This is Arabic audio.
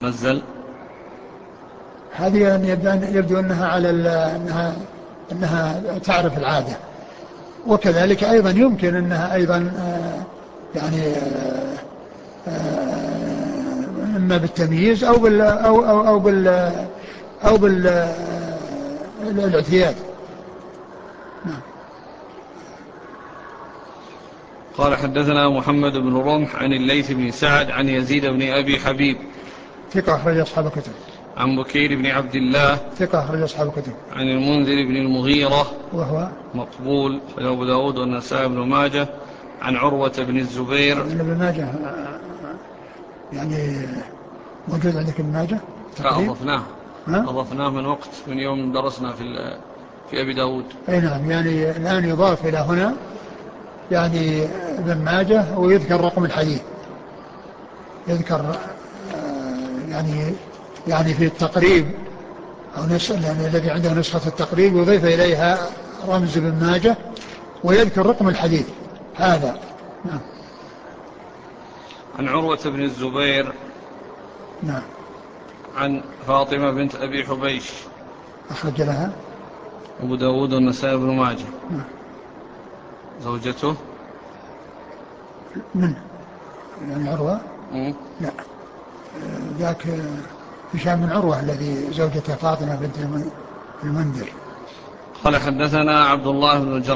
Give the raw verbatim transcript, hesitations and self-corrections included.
نزل هذه يعني يبدو أنها على أنها أنها تعرف العادة. وكذلك أيضا يمكن أنها أيضا يعني إما بالتمييز أو بال أو أو أو بال أو بالاعتياد. نعم. قال حدثنا محمد بن رمح عن الليث بن سعد عن يزيد بن أبي حبيب ثقة أخرج أصحاب الكتب. عن بكير بن عبد الله ثقة أخرج أصحاب الكتب. عن المنذر بن المغيرة وهو مقبول أبو داود والنسائي بن ماجه عن عروة بن الزبير. ابن ماجه يعني موجود عندك ابن ماجه تقريبا؟ أضفناه أضفناه من وقت من يوم درسنا في في أبي داود. أي نعم، يعني الآن يضاف إلى هنا يعني ابن ماجه ويذكر رقم الحديث، يذكر يعني يعني في التقريب أو نسأل يعني الذي عنده نسخة التقريب يضيف إليها رمز ابن ماجه ويذكر رقم الحديث هذا. نعم. عن عروة بن الزبير. نعم. عن فاطمة بنت أبي حبيش أخرج لها أبو داود والنسائي بن ماجه. نعم. زوجته من يعني عروة؟ م? لا، ذاك هشام بن عروة الذي زوجته فاطمة بنت المنذر. قال حدثنا عبد الله بن الجرح